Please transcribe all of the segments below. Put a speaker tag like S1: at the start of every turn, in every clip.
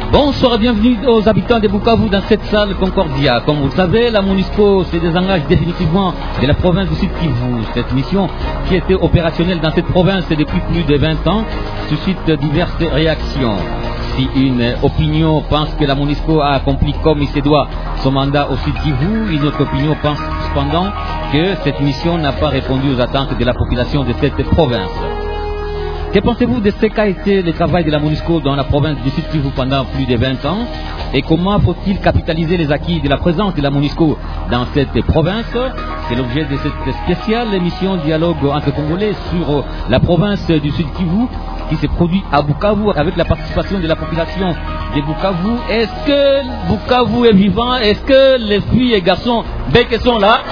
S1: Bonsoir et bienvenue aux habitants de Bukavu dans cette salle Concordia. Comme vous le savez, la MONUSCO se désengage définitivement de la province du Sud Kivu. Cette mission, qui était opérationnelle dans cette province depuis plus de 20 ans, suscite diverses réactions. Si une opinion pense que la MONUSCO a accompli comme il se doit son mandat au Sud Kivu, une autre opinion pense cependant que cette mission n'a pas répondu aux attentes de la population de cette province. Que pensez-vous de ce qu'a été le travail de la MONUSCO dans la province du Sud Kivu pendant plus de 20 ans? Et comment faut-il capitaliser les acquis de la présence de la MONUSCO dans cette province? C'est l'objet de cette spéciale émission Dialogue entre Congolais sur la province du Sud Kivu qui se produit à Bukavu avec la participation de la population de Bukavu. Est-ce que Bukavu est vivant? Est-ce que les filles et garçons bec sont là?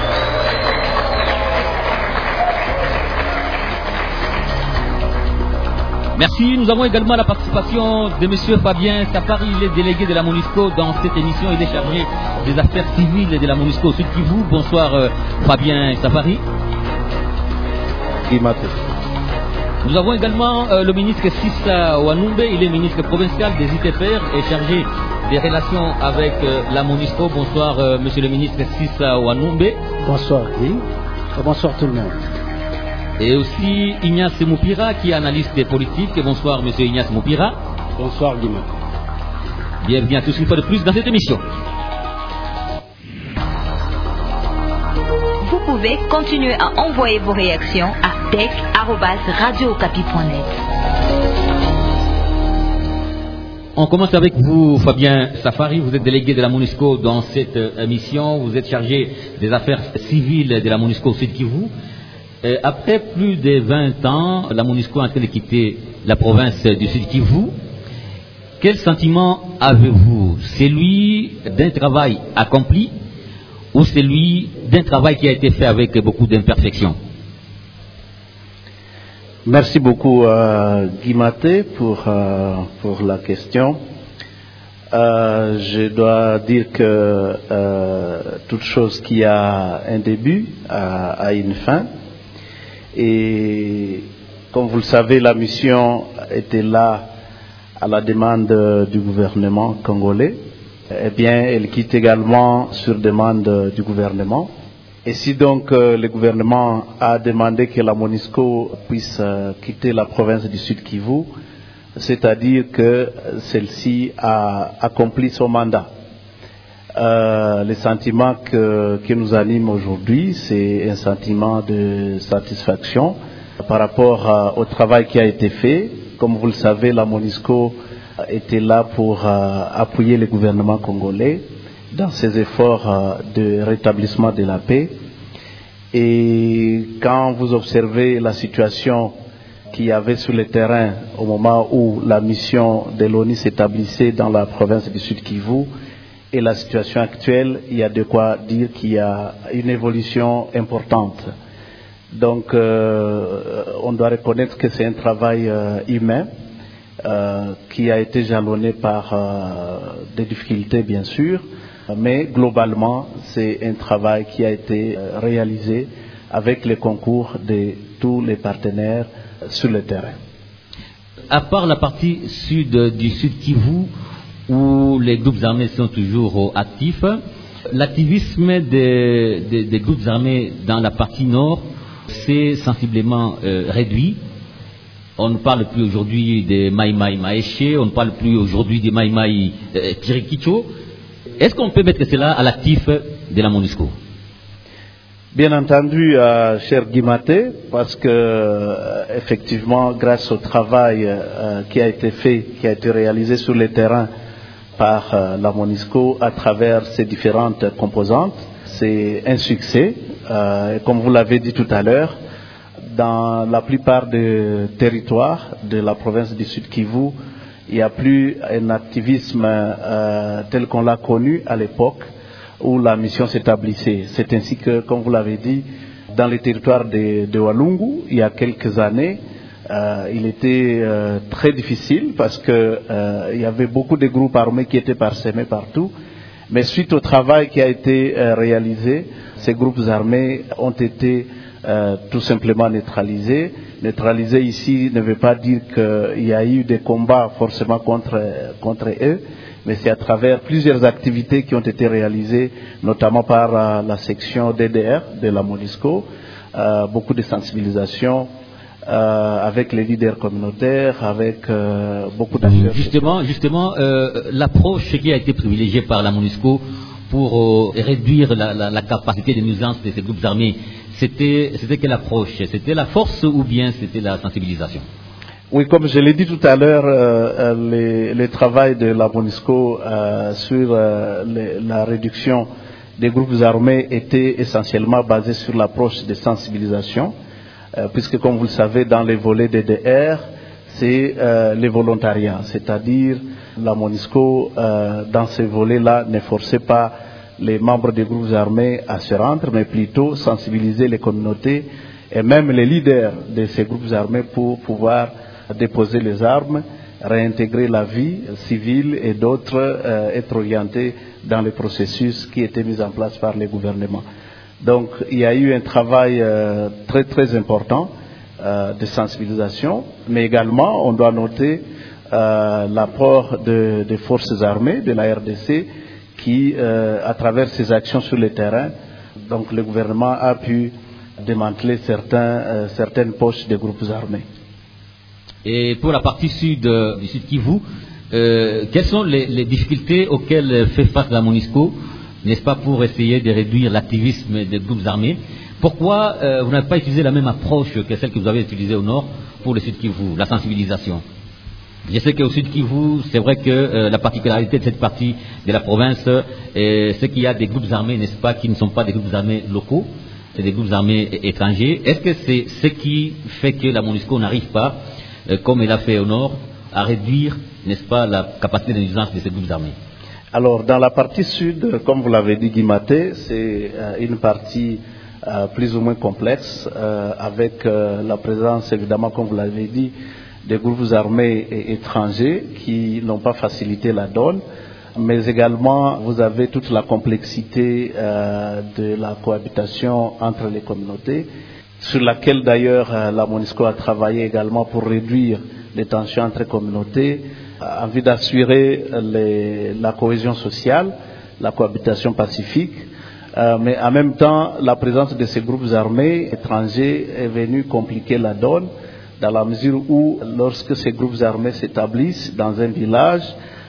S1: Merci. Nous avons également la participation de M. Fabien Safari, il est délégué de la MONUSCO dans cette émission. Il est chargé des affaires civiles de la MONUSCO au Sud Kivu. Bonsoir Fabien Safari. Nous avons également le ministre Sissa Wanumbe, il est ministre provincial des ITPR et chargé des relations avec la MONUSCO. Bonsoir monsieur le ministre Sissa Wanumbe.
S2: Bonsoir Guy. Bonsoir tout le monde.
S1: Et aussi Ignace Moupira qui est analyste politique. Bonsoir monsieur Ignace Moupira.
S2: Bonsoir Guy.
S1: Bienvenue à tous une fois de plus dans cette émission.
S3: Vous pouvez continuer à envoyer vos réactions à tech@radiocapi.net.
S1: On commence avec vous, Fabien Safari. Vous êtes délégué de la MONUSCO dans cette émission. Vous êtes chargé des affaires civiles de la MONUSCO au Sud Kivu. Après plus de 20 ans, la MONUSCO est en train de quitter la province du Sud Kivu. Quel sentiment avez-vous? Celui d'un travail accompli ou celui d'un travail qui a été fait avec beaucoup d'imperfections?
S2: Merci beaucoup Guy Maté pour la question. Je dois dire que toute chose qui a un début a une fin. Et comme vous le savez, la mission était là à la demande du gouvernement congolais. Eh bien, elle quitte également sur demande du gouvernement. Et si donc le gouvernement a demandé que la MONUSCO puisse quitter la province du Sud Kivu, c'est-à-dire que celle-ci a accompli son mandat. Le sentiment qui nous anime aujourd'hui, c'est un sentiment de satisfaction par rapport au travail qui a été fait. Comme vous le savez, la MONUSCO était là pour appuyer le gouvernement congolais dans ses efforts de rétablissement de la paix. Et quand vous observez la situation qu'il y avait sur le terrain au moment où la mission de l'ONU s'établissait dans la province du Sud Kivu, et la situation actuelle, il y a de quoi dire qu'il y a une évolution importante. Donc, on doit reconnaître que c'est un travail humain qui a été jalonné par des difficultés, bien sûr, mais globalement, c'est un travail qui a été réalisé avec le concours de tous les partenaires sur le terrain.
S1: À part la partie sud du Sud Kivu, où les groupes armés sont toujours actifs, l'activisme des groupes armés dans la partie nord s'est sensiblement réduit. On ne parle plus aujourd'hui des Mai Mai Maeshe, on ne parle plus aujourd'hui des Mai Mai Tirikicho. Est-ce qu'on peut mettre cela à l'actif de la MONUSCO?
S2: Bien entendu, cher Guy Maté, parce que effectivement, grâce au travail qui a été fait, qui a été réalisé sur le terrain par la MONUSCO à travers ses différentes composantes, c'est un succès. Comme vous l'avez dit tout à l'heure, dans la plupart des territoires de la province du Sud Kivu, il n'y a plus un activisme tel qu'on l'a connu à l'époque où la mission s'établissait. C'est ainsi que, comme vous l'avez dit, dans les territoires de Walungu, il y a quelques années, il était très difficile parce que il y avait beaucoup de groupes armés qui étaient parsemés partout. Mais suite au travail qui a été réalisé, ces groupes armés ont été tout simplement neutralisés. Neutraliser ici ne veut pas dire qu'il y a eu des combats forcément contre eux, mais c'est à travers plusieurs activités qui ont été réalisées, notamment par la section DDR de la MONUSCO, beaucoup de sensibilisation avec les leaders communautaires, avec beaucoup d'acteurs.
S1: Justement, l'approche qui a été privilégiée par la MONUSCO pour réduire la capacité de nuisance de ces groupes armés, c'était quelle approche? C'était la force ou bien c'était la sensibilisation?
S2: Oui, comme je l'ai dit tout à l'heure, le travail de la MONUSCO sur la réduction des groupes armés était essentiellement basé sur l'approche de sensibilisation, puisque comme vous le savez, dans les volets DDR, c'est les volontariats, c'est-à-dire la MONUSCO, dans ces volets-là, ne forçait pas les membres des groupes armés à se rendre, mais plutôt sensibiliser les communautés et même les leaders de ces groupes armés pour pouvoir déposer les armes, réintégrer la vie civile et d'autres être orientés dans le processus qui était mis en place par les gouvernements. Donc il y a eu un travail très très important de sensibilisation, mais également on doit noter l'apport des forces armées de la RDC qui, à travers ses actions sur le terrain, donc le gouvernement a pu démanteler certaines poches des groupes armés.
S1: Et pour la partie sud du Sud Kivu, quelles sont les difficultés auxquelles fait face la MONUSCO, n'est-ce pas, pour essayer de réduire l'activisme des groupes armés? Pourquoi vous n'avez pas utilisé la même approche que celle que vous avez utilisée au nord pour le Sud Kivu, la sensibilisation? Je sais qu'au Sud Kivu, c'est vrai que la particularité de cette partie de la province, c'est qu'il y a des groupes armés, n'est-ce pas, qui ne sont pas des groupes armés locaux, c'est des groupes armés étrangers. Est-ce que c'est ce qui fait que la MONUSCO n'arrive pas, comme elle a fait au nord, à réduire, n'est-ce pas, la capacité de nuisance de ces groupes armés?
S2: Alors, dans la partie sud, comme vous l'avez dit, Guimaté, c'est une partie plus ou moins complexe, avec la présence, évidemment, comme vous l'avez dit, des groupes armés étrangers qui n'ont pas facilité la donne, mais également vous avez toute la complexité de la cohabitation entre les communautés, sur laquelle d'ailleurs la MONUSCO a travaillé également pour réduire les tensions entre communautés, en vue d'assurer la cohésion sociale, la cohabitation pacifique, mais en même temps la présence de ces groupes armés étrangers est venue compliquer la donne, dans la mesure où, lorsque ces groupes armés s'établissent dans un village,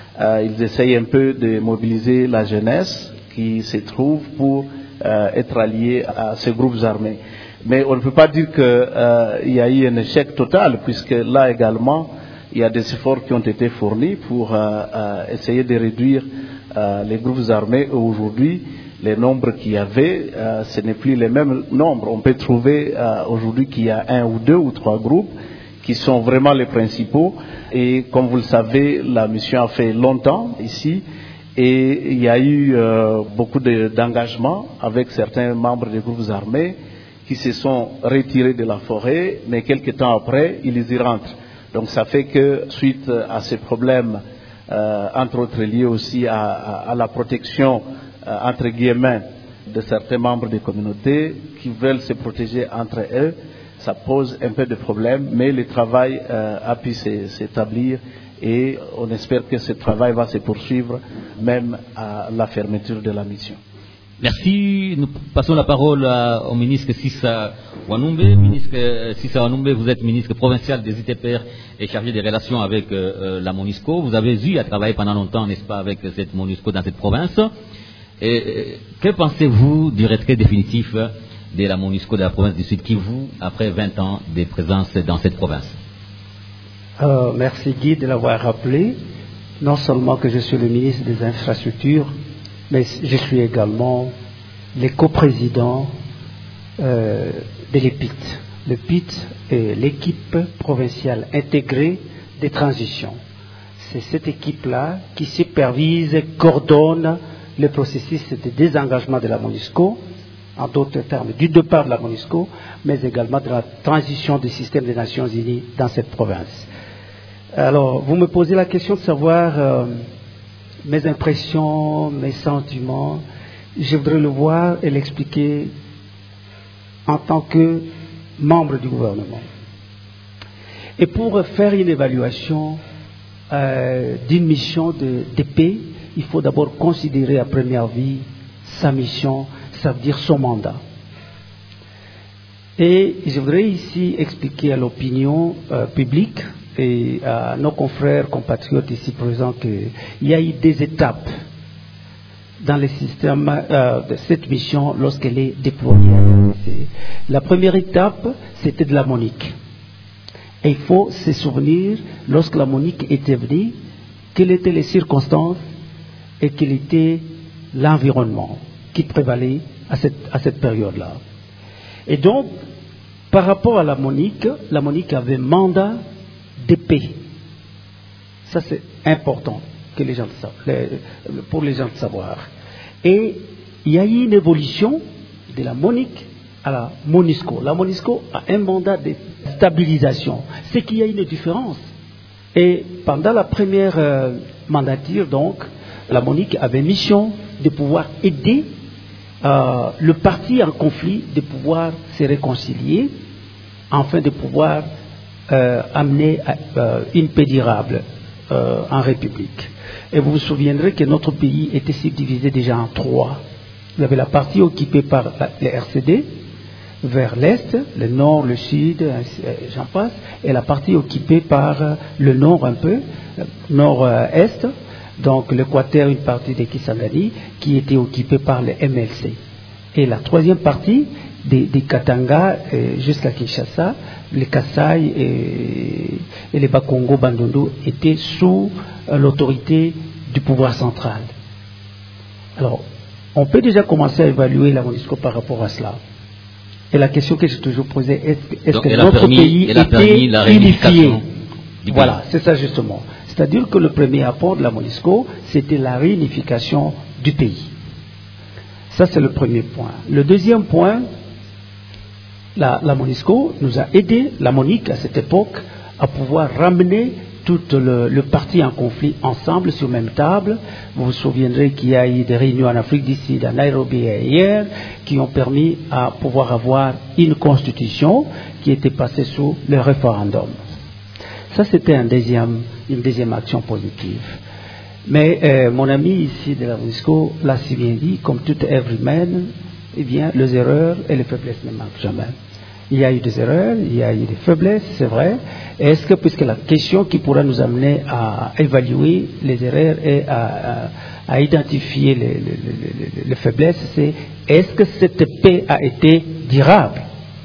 S2: ils essayent un peu de mobiliser la jeunesse qui se trouve pour être alliée à ces groupes armés. Mais on ne peut pas dire qu'il y a eu un échec total, puisque là également, il y a des efforts qui ont été fournis pour essayer de réduire les groupes armés. Aujourd'hui, les nombres qu'il y avait, ce n'est plus les mêmes nombres. On peut trouver aujourd'hui qu'il y a 1 ou 2 ou 3 groupes qui sont vraiment les principaux. Et comme vous le savez, la mission a fait longtemps ici. Et il y a eu beaucoup d'engagement avec certains membres des groupes armés qui se sont retirés de la forêt, mais quelques temps après, ils y rentrent. Donc ça fait que, suite à ces problèmes, entre autres liés aussi à la protection entre guillemets de certains membres des communautés qui veulent se protéger entre eux, ça pose un peu de problème, mais le travail a pu s'établir et on espère que ce travail va se poursuivre même à la fermeture de la mission.
S1: Merci. Nous passons la parole au ministre Sissa Wanumbe. Ministre Sissa Wanumbe, vous êtes ministre provincial des ITPR et chargé des relations avec la MONUSCO. Vous avez eu à travailler pendant longtemps, n'est-ce pas, avec cette MONUSCO dans cette province. Et que pensez-vous du retrait définitif de la MONUSCO de la province du Sud Kivu après 20 ans de présence dans cette province?
S4: Merci Guy de l'avoir rappelé. Non seulement que je suis le ministre des Infrastructures, mais je suis également le coprésident de l'EPIT. L'EPIT est l'équipe provinciale intégrée des transitions. C'est cette équipe-là qui supervise, coordonne le processus de désengagement de la MONUSCO, en d'autres termes, du départ de la MONUSCO, mais également de la transition du système des Nations Unies dans cette province. Alors, vous me posez la question de savoir mes impressions, mes sentiments. Je voudrais le voir et l'expliquer en tant que membre du gouvernement. Et pour faire une évaluation d'une mission de paix, il faut d'abord considérer à première vue sa mission, ça veut dire son mandat. Et je voudrais ici expliquer à l'opinion publique et à nos confrères, compatriotes ici présents qu'il y a eu des étapes dans le système de cette mission lorsqu'elle est déployée. La première étape, c'était de la MONUC. Et il faut se souvenir, lorsque la MONUC était venue, quelles étaient les circonstances et quel était l'environnement qui prévalait à cette période-là. Et donc, par rapport à la MONUC avait mandat de paix. Ça, c'est important que les gens savent, pour les gens de savoir. Et il y a eu une évolution de la MONUC à la MONUSCO. La MONUSCO a un mandat de stabilisation. C'est qu'il y a une différence. Et pendant la première mandature, donc, la MONUC avait mission de pouvoir aider le parti en conflit, de pouvoir se réconcilier, afin de pouvoir amener une paix durable en République. Et vous vous souviendrez que notre pays était subdivisé déjà en trois. Il y avait la partie occupée par les RCD, vers l'Est, le Nord, le Sud, j'en passe, et la partie occupée par le Nord un peu, Nord-Est, donc l'Équateur, une partie de Kisangani, qui était occupée par le MLC. Et la troisième partie, des Katanga jusqu'à Kinshasa, les Kasaï et les Bakongo Bandundu étaient sous l'autorité du pouvoir central. Alors, on peut déjà commencer à évaluer la MONUSCO par rapport à cela. Et la question que j'ai toujours posée, est-ce que notre pays était unifié? Voilà, c'est ça justement. C'est-à-dire que le premier apport de la MONUSCO, c'était la réunification du pays. Ça, c'est le premier point. Le deuxième point, la MONUSCO nous a aidé, la MONUC à cette époque, à pouvoir ramener tout le parti en conflit ensemble sur la même table. Vous vous souviendrez qu'il y a eu des réunions en Afrique du Sud, à Nairobi et hier, qui ont permis à pouvoir avoir une constitution qui était passée sous le référendum. Ça, c'était une deuxième action positive. Mais mon ami ici de la MONUSCO l'a si bien dit, comme toute œuvre humaine, eh bien, les erreurs et les faiblesses ne manquent jamais. Il y a eu des erreurs, il y a eu des faiblesses, c'est vrai. Est-ce que, puisque la question qui pourra nous amener à évaluer les erreurs et à identifier les faiblesses, c'est est-ce que cette paix a été durable?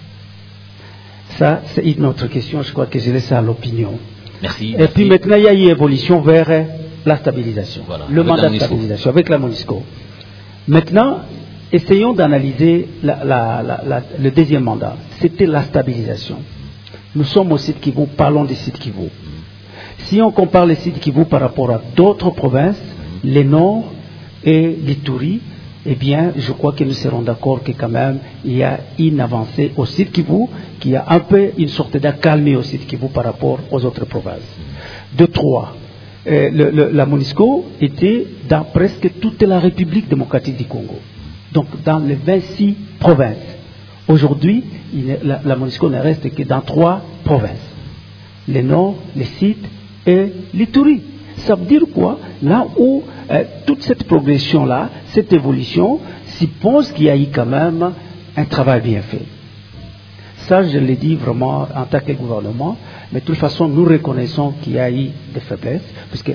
S4: Ça, c'est une autre question, je crois que je laisse à l'opinion.
S1: Merci.
S4: Et puis maintenant, il y a eu une évolution vers la stabilisation,
S1: voilà,
S4: le mandat de stabilisation avec la MONUSCO. Maintenant, essayons d'analyser le deuxième mandat. C'était la stabilisation. Nous sommes au Sud Kivu, parlons des Sud Kivu. Si on compare les Sud Kivu par rapport à d'autres provinces, les Nord et l'Ituri, eh bien, je crois que nous serons d'accord que quand même, il y a une avancée au Sud Kivu, qu'il y a un peu une sorte d'accalmie au Sud Kivu par rapport aux autres provinces. De trois, la MONUSCO était dans presque toute la République démocratique du Congo. Donc, dans les 26 provinces. Aujourd'hui, la MONUSCO ne reste que dans 3 provinces. Le Nord, le Sud et l'Ituri. Ça veut dire quoi? Là où toute cette progression-là, cette évolution, suppose qu'il y a eu quand même un travail bien fait. Ça, je l'ai dit vraiment en tant que gouvernement, mais de toute façon, nous reconnaissons qu'il y a eu des faiblesses, puisque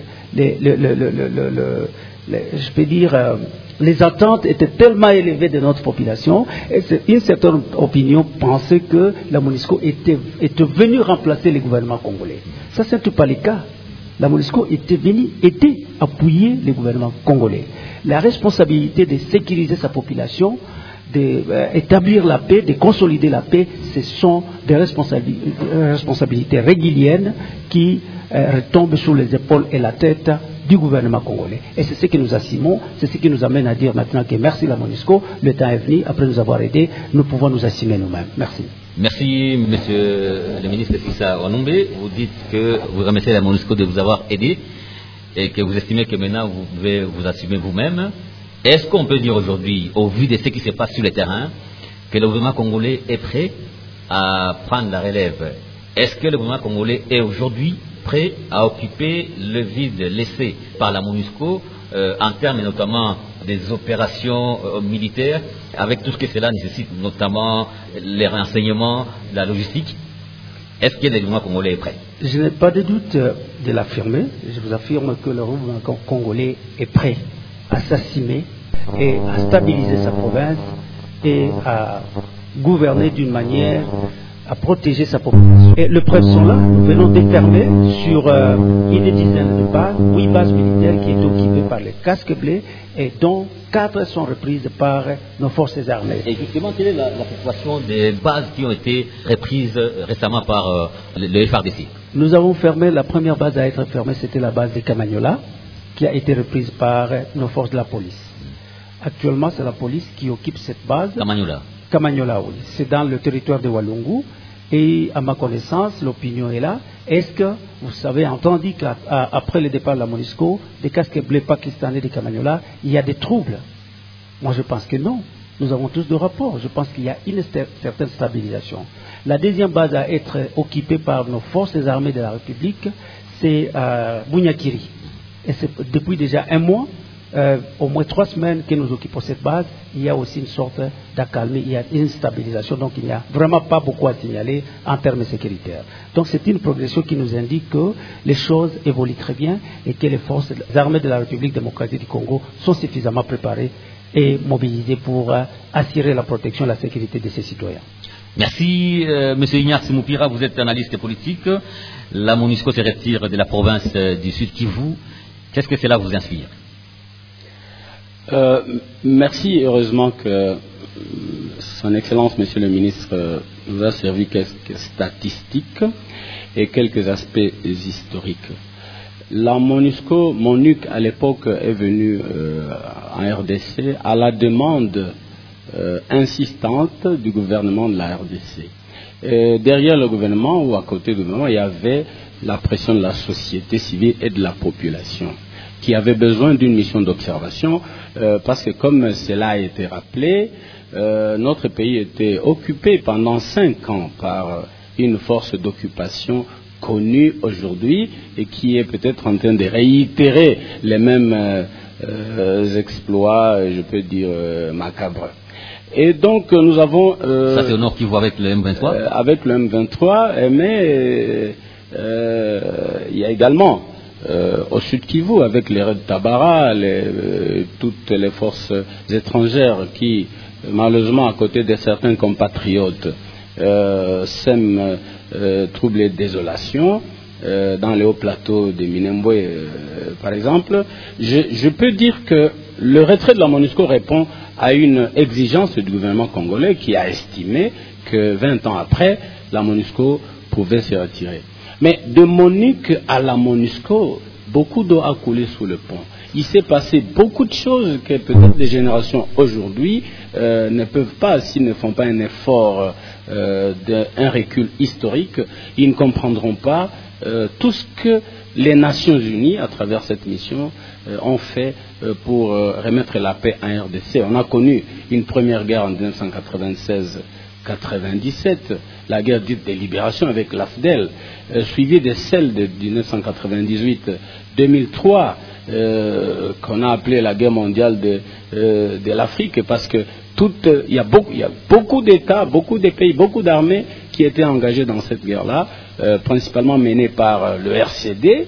S4: je peux dire, les attentes étaient tellement élevées de notre population, et une certaine opinion pensait que la MONUSCO était venue remplacer les gouvernements congolais. Ça, ce n'est pas le cas. La MONUSCO était venue aider, appuyer les gouvernements congolais. La responsabilité de sécuriser sa population, d'établir la paix, de consolider la paix, ce sont des responsabilités régaliennes qui retombent sur les épaules et la tête du gouvernement congolais. Et c'est ce que nous assumons, c'est ce qui nous amène à dire maintenant que merci la MONUSCO, le temps est venu, après nous avoir aidés, nous pouvons nous assumer nous-mêmes. Merci.
S1: Merci, monsieur le ministre Sissa Wanumbe. Vous dites que vous remerciez la MONUSCO de vous avoir aidé et que vous estimez que maintenant vous pouvez vous assumer vous-même. Est-ce qu'on peut dire aujourd'hui, au vu de ce qui se passe sur le terrain, que le gouvernement congolais est prêt à prendre la relève. Est-ce que le gouvernement congolais est aujourd'hui prêt à occuper le vide laissé par la MONUSCO en termes notamment des opérations militaires, avec tout ce que cela nécessite, notamment les renseignements, la logistique? Est-ce que le gouvernement congolais est prêt?
S4: Je n'ai pas de doute de l'affirmer. Je vous affirme que le gouvernement congolais est prêt à s'assumer et à stabiliser sa province et à gouverner d'une manière à protéger sa population. Et les preuves sont là. Nous venons d'enfermer sur une dizaine de bases, 8 bases militaires qui étaient occupées par les casques bleus et dont 4 sont reprises par nos forces armées.
S1: Et justement, quelle est la situation des bases qui ont été reprises récemment par le FARDC?
S4: Nous avons fermé, la première base à être fermée, c'était la base de Kamanyola, qui a été reprise par nos forces de la police. Actuellement, c'est la police qui occupe cette base. Kamanyola, oui. C'est dans le territoire de Walungu. Et à ma connaissance, l'opinion est là. Est-ce que vous avez entendu qu'après le départ de la MONUSCO, des casques bleus pakistanais de Kamanyola, il y a des troubles? Moi, je pense que non. Nous avons tous de rapports. Je pense qu'il y a une certaine stabilisation. La deuxième base à être occupée par nos forces armées de la République, c'est Bunyakiri. Et c'est depuis déjà un mois, au moins 3 semaines que nous occupons cette base, il y a aussi une sorte d'accalmie, il y a une stabilisation, donc il n'y a vraiment pas beaucoup à signaler en termes sécuritaires. Donc c'est une progression qui nous indique que les choses évoluent très bien et que les forces armées de la République démocratique du Congo sont suffisamment préparées et mobilisées pour assurer la protection et la sécurité de ses citoyens.
S1: Merci, M. Ignace Moupira, vous êtes analyste politique. La MONUSCO se retire de la province du Sud Kivu. Qu'est-ce que cela vous inspire?
S5: Merci, heureusement que Son Excellence, Monsieur le Ministre, nous a servi quelques statistiques et quelques aspects historiques. La MONUC à l'époque est venue en RDC à la demande insistante du gouvernement de la RDC. Et derrière le gouvernement ou à côté du gouvernement, il y avait la pression de la société civile et de la population qui avait besoin d'une mission d'observation parce que comme cela a été rappelé, notre pays était occupé pendant 5 ans par une force d'occupation connue aujourd'hui et qui est peut-être en train de réitérer les mêmes exploits, je peux dire, macabres. Et donc nous avons...
S1: ça c'est au Nord Kivu avec le M23
S5: avec le M23, mais il y a également au Sud Kivu avec les Red Tabara, toutes les forces étrangères qui, malheureusement, à côté de certains compatriotes, sèment troubles et désolations dans les hauts plateaux de Minembwe, par exemple. Je peux dire que le retrait de la MONUSCO répond à une exigence du gouvernement congolais qui a estimé que 20 ans après, la MONUSCO pouvait se retirer. Mais de MONUC à la MONUSCO, beaucoup d'eau a coulé sous le pont. Il s'est passé beaucoup de choses que peut-être les générations aujourd'hui ne peuvent pas, s'ils ne font pas un effort, un recul historique, ils ne comprendront pas tout ce que les Nations Unies, à travers cette mission, ont fait pour remettre la paix en RDC. On a connu une première guerre en 1996-97, la guerre dite de libération avec l'AFDEL, suivie de celle de 1998-2003, qu'on a appelée la guerre mondiale de l'Afrique, parce que il y a beaucoup d'États, beaucoup de pays, beaucoup d'armées qui étaient engagées dans cette guerre-là, principalement menée par le RCD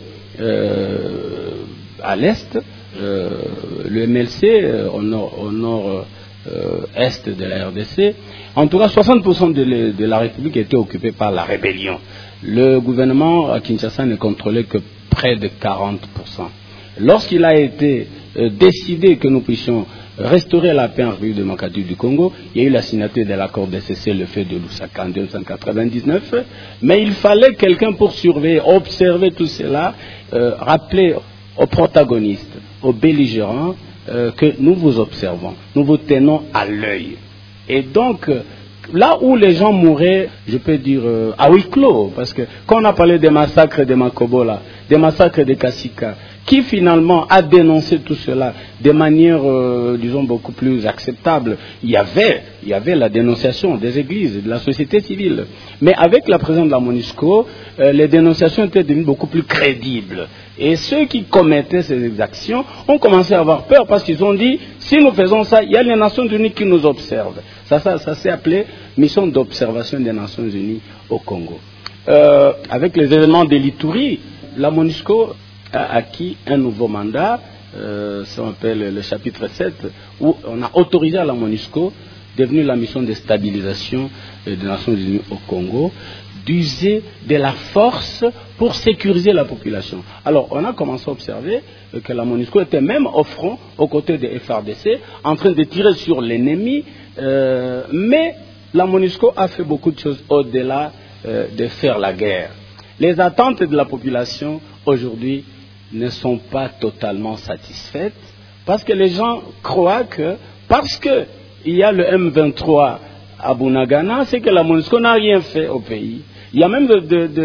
S5: à l'Est, le MLC au nord-est de la RDC. En tout cas, 60% de la République était occupée par la rébellion. Le gouvernement à Kinshasa ne contrôlait que près de 40%. Lorsqu'il a été décidé que nous puissions restaurer la paix en République démocratique du Congo, il y a eu la signature de l'accord de cessez-le-feu de Lusaka en 1999, mais il fallait quelqu'un pour surveiller, observer tout cela, rappeler aux protagonistes, aux belligérants, que nous vous observons, nous vous tenons à l'œil. Et donc, là où les gens mouraient, je peux dire, à huis clos, parce que quand on a parlé des massacres de Makobola, des massacres de Kasika, qui finalement a dénoncé tout cela de manière, disons, beaucoup plus acceptable. Il y avait la dénonciation des églises, de la société civile. Mais avec la présence de la MONUSCO, les dénonciations étaient devenues beaucoup plus crédibles. Et ceux qui commettaient ces exactions ont commencé à avoir peur parce qu'ils ont dit, si nous faisons ça, il y a les Nations Unies qui nous observent. Ça s'est appelé mission d'observation des Nations Unies au Congo. Avec les événements de l'Ituri, la MONUSCO a acquis un nouveau mandat, ça s'appelle le chapitre 7, où on a autorisé à la MONUSCO, devenue la mission de stabilisation des Nations Unies au Congo, d'user de la force pour sécuriser la population. Alors, on a commencé à observer que la MONUSCO était même au front, aux côtés des FARDC, en train de tirer sur l'ennemi, mais la MONUSCO a fait beaucoup de choses au-delà de faire la guerre. Les attentes de la population aujourd'hui ne sont pas totalement satisfaites parce que les gens croient que parce qu'il y a le M23 à Bunagana, c'est que la MONUSCO n'a rien fait au pays. Il y a même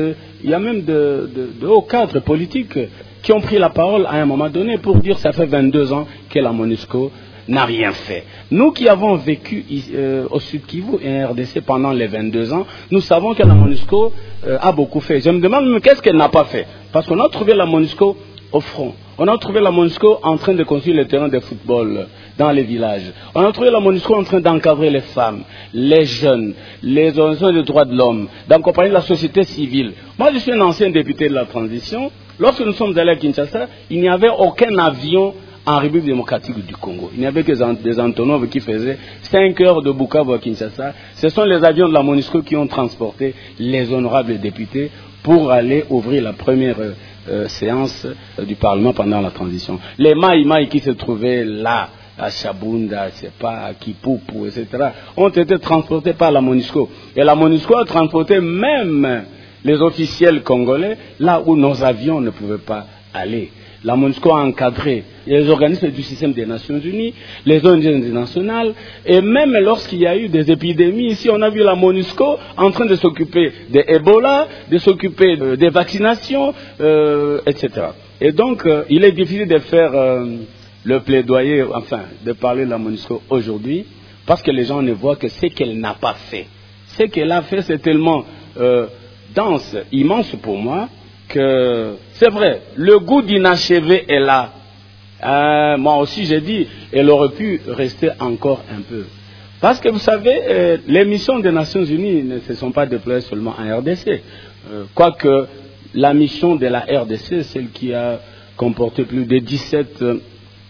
S5: de hauts cadres politiques qui ont pris la parole à un moment donné pour dire que ça fait 22 ans que la MONUSCO n'a rien fait. Nous qui avons vécu au Sud Kivu et en RDC pendant les 22 ans, nous savons que la MONUSCO a beaucoup fait. Je me demande même qu'est-ce qu'elle n'a pas fait. Parce qu'on a trouvé la MONUSCO au front. On a trouvé la MONUSCO en train de construire les terrains de football dans les villages. On a trouvé la MONUSCO en train d'encadrer les femmes, les jeunes, les organisations de droits de l'homme, d'accompagner la société civile. Moi, je suis un ancien député de la transition. Lorsque nous sommes allés à Kinshasa, il n'y avait aucun avion en République démocratique du Congo. Il n'y avait que des Antonov qui faisaient 5 heures de Bukavu à Kinshasa. Ce sont les avions de la MONUSCO qui ont transporté les honorables députés pour aller ouvrir la première séance du Parlement pendant la transition. Les Maïmaï qui se trouvaient là, à Chabunda, je sais pas, à Kipupu, etc., ont été transportés par la MONUSCO. Et la MONUSCO a transporté même les officiels congolais là où nos avions ne pouvaient pas aller. La MONUSCO a encadré les organismes du système des Nations Unies, les ONG internationales, et même lorsqu'il y a eu des épidémies, ici on a vu la MONUSCO en train de s'occuper de Ebola, de s'occuper des vaccinations, etc. Et donc, il est difficile de faire le plaidoyer, enfin, de parler de la MONUSCO aujourd'hui, parce que les gens ne voient que ce qu'elle n'a pas fait. Ce qu'elle a fait, c'est tellement dense, immense pour moi, que c'est vrai, le goût d'inachevé est là. Moi aussi j'ai dit, elle aurait pu rester encore un peu. Parce que vous savez, les missions des Nations Unies ne se sont pas déployées seulement en RDC. Quoique la mission de la RDC, celle qui a comporté plus de 17 000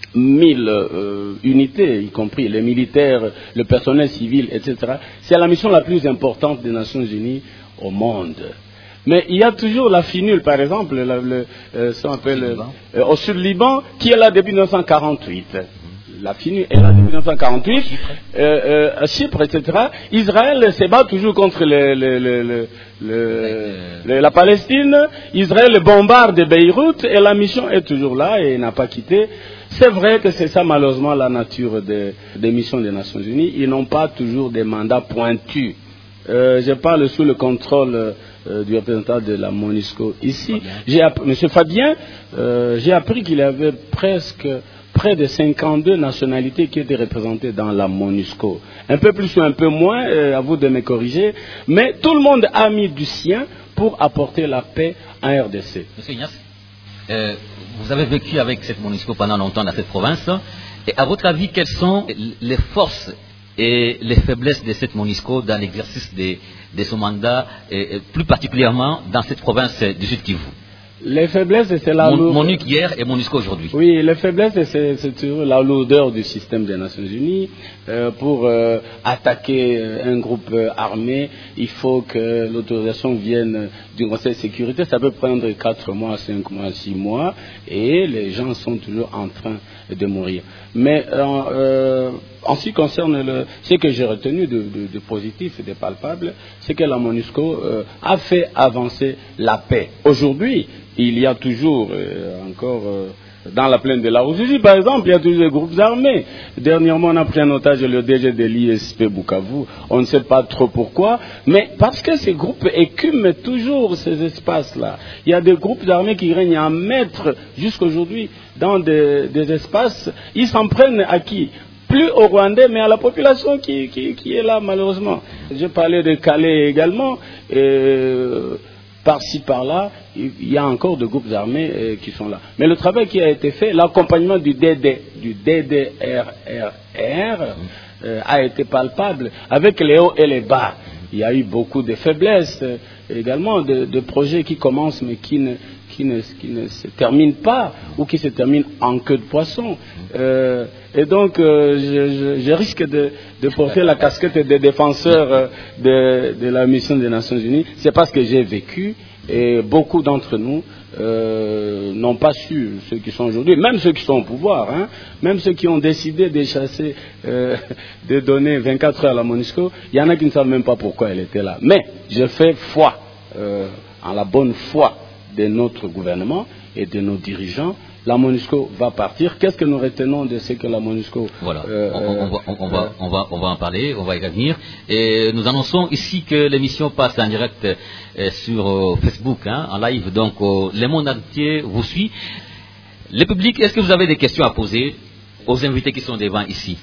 S5: unités, y compris les militaires, le personnel civil, etc. C'est la mission la plus importante des Nations Unies au monde. Mais il y a toujours la FINUL, par exemple, ça s'appelle au Sud-Liban, qui est là depuis 1948. La FINUL est là depuis 1948. À Chypre, etc. Israël se bat toujours contre la Palestine. Israël bombarde Beyrouth et la mission est toujours là et n'a pas quitté. C'est vrai que c'est ça malheureusement la nature des missions des Nations Unies. Ils n'ont pas toujours des mandats pointus. Je parle sous le contrôle du représentant de la MONUSCO ici. Monsieur Fabien, j'ai appris qu'il y avait presque près de 52 nationalités qui étaient représentées dans la MONUSCO. Un peu plus ou un peu moins, à vous de me corriger, mais tout le monde a mis du sien pour apporter la paix en RDC.
S1: Monsieur Ignace, vous avez vécu avec cette MONUSCO pendant longtemps dans cette province, et à votre avis, quelles sont les forces et les faiblesses de cette MONUSCO dans l'exercice de son mandat, et plus particulièrement dans cette province du Sud Kivu?
S5: Les faiblesses, c'est la lourdeur.
S1: MONUC hier et MONUSCO aujourd'hui.
S5: Oui, les faiblesses, c'est toujours la lourdeur du système des Nations Unies. Pour attaquer un groupe armé, il faut que l'autorisation vienne du Conseil de sécurité. Ça peut prendre 4 mois, 5 mois, 6 mois, et les gens sont toujours en train de mourir. Mais en ce qui concerne ce que j'ai retenu de positif et de palpable, c'est que la MONUSCO a fait avancer la paix. Aujourd'hui, il y a toujours encore Dans la plaine de la Ruzizi, par exemple, il y a toujours des groupes armés. Dernièrement, on a pris en otage le DG de l'ISP Bukavu. On ne sait pas trop pourquoi, mais parce que ces groupes écument toujours ces espaces-là. Il y a des groupes armés qui règnent en maître jusqu'aujourd'hui dans des espaces. Ils s'en prennent à qui? Plus aux Rwandais, mais à la population qui est là, malheureusement. J'ai parlé de Calais également. Par-ci, par-là, il y a encore des groupes armés qui sont là. Mais le travail qui a été fait, l'accompagnement du DDRR a été palpable, avec les hauts et les bas. Il y a eu beaucoup de faiblesses, également de projets qui commencent mais qui ne se terminent pas, ou qui se terminent en queue de poisson. Et donc, je risque de porter la casquette des défenseurs de la mission des Nations Unies. C'est parce que j'ai vécu, et beaucoup d'entre nous n'ont pas su, ceux qui sont aujourd'hui, même ceux qui sont au pouvoir, hein, même ceux qui ont décidé de chasser, de donner 24 heures à la MONUSCO, il y en a qui ne savent même pas pourquoi elle était là. Mais je fais foi en la bonne foi de notre gouvernement et de nos dirigeants. La MONUSCO va partir. Qu'est-ce que nous retenons de ce que la MONUSCO...
S1: Voilà, on va en parler, on va y revenir. Et nous annonçons ici que l'émission passe en direct sur Facebook, hein, en live. Donc, le monde entier vous suit. Le public, est-ce que vous avez des questions à poser aux invités qui sont devant ici?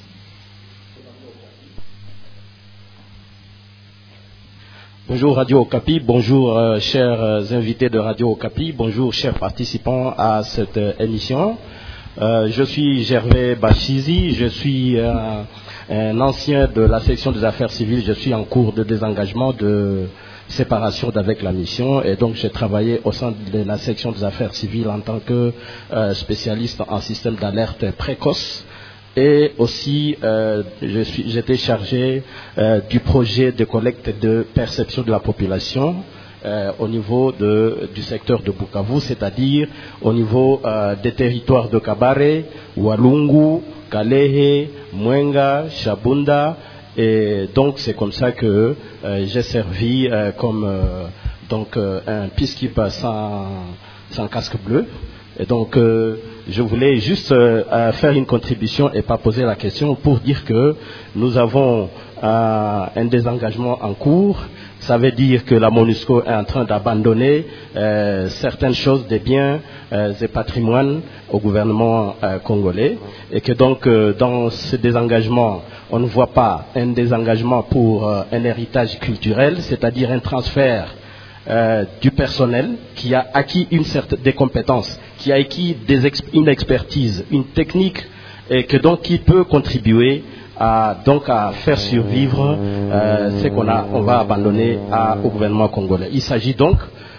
S6: Bonjour Radio Okapi, bonjour chers invités de Radio Okapi, bonjour chers participants à cette émission. Je suis Gervais Bachizi, je suis un ancien de la section des affaires civiles, je suis en cours de désengagement, de séparation d'avec la mission, et donc j'ai travaillé au sein de la section des affaires civiles en tant que spécialiste en système d'alerte précoce. Et aussi, j'étais chargé du projet de collecte de perception de la population au niveau du secteur de Bukavu, c'est-à-dire au niveau des territoires de Kabare, Walungu, Kalehe, Mwenga, Shabunda. Et donc c'est comme ça que j'ai servi comme un peacekeeper sans casque bleu. Et donc, je voulais juste faire une contribution et pas poser la question pour dire que nous avons un désengagement en cours. Ça veut dire que la MONUSCO est en train d'abandonner certaines choses, des biens et patrimoines au gouvernement congolais. Et que donc, dans ce désengagement, on ne voit pas un désengagement pour un héritage culturel, c'est-à-dire un transfert du personnel qui a acquis des compétences, qui a acquis une expertise, une technique, et que donc qui peut contribuer à faire survivre ce on va abandonner au gouvernement congolais. Il s'agit donc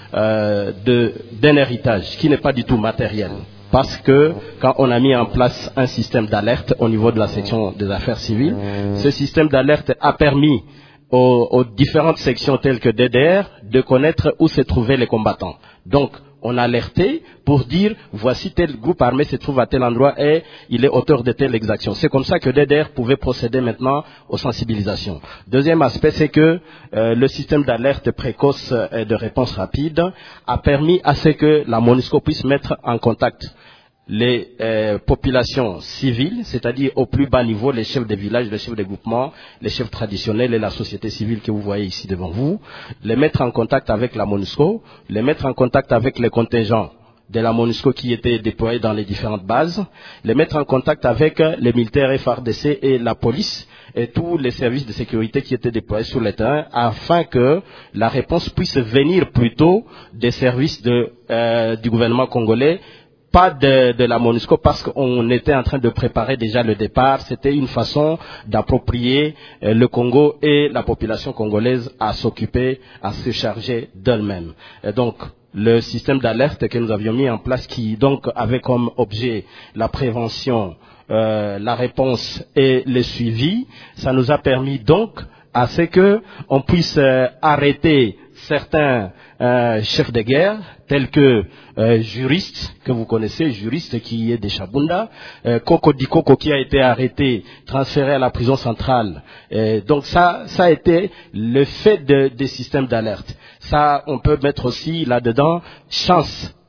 S6: d'un héritage qui n'est pas du tout matériel. Parce que quand on a mis en place un système d'alerte au niveau de la section des affaires civiles, ce système d'alerte a permis aux différentes sections telles que DDR de connaître où se trouvaient les combattants. Donc, on a alerté pour dire, voici tel groupe armé se trouve à tel endroit et il est auteur de telle exaction. C'est comme ça que DDR pouvait procéder maintenant aux sensibilisations. Deuxième aspect, c'est que le système d'alerte précoce et de réponse rapide a permis à ce que la MONUSCO puisse mettre en contact les populations civiles, c'est-à-dire au plus bas niveau, les chefs des villages, les chefs des groupements, les chefs traditionnels et la société civile que vous voyez ici devant vous, les mettre en contact avec la MONUSCO, les mettre en contact avec les contingents de la MONUSCO qui étaient déployés dans les différentes bases, les mettre en contact avec les militaires FARDC et la police et tous les services de sécurité qui étaient déployés sur le terrain afin que la réponse puisse venir plutôt des services du gouvernement congolais, pas de la MONUSCO, parce qu'on était en train de préparer déjà le départ. C'était une façon d'approprier le Congo et la population congolaise à s'occuper, à se charger d'elle-même. Et donc, le système d'alerte que nous avions mis en place, qui donc avait comme objet la prévention, la réponse et le suivi, ça nous a permis donc à ce que on puisse arrêter certains chefs de guerre, tels que juristes, que vous connaissez, juriste qui est de Shabunda, Koko Dikoko qui a été arrêté, transféré à la prison centrale. Donc ça a été le fait des systèmes d'alerte. Ça, on peut mettre aussi là-dedans chance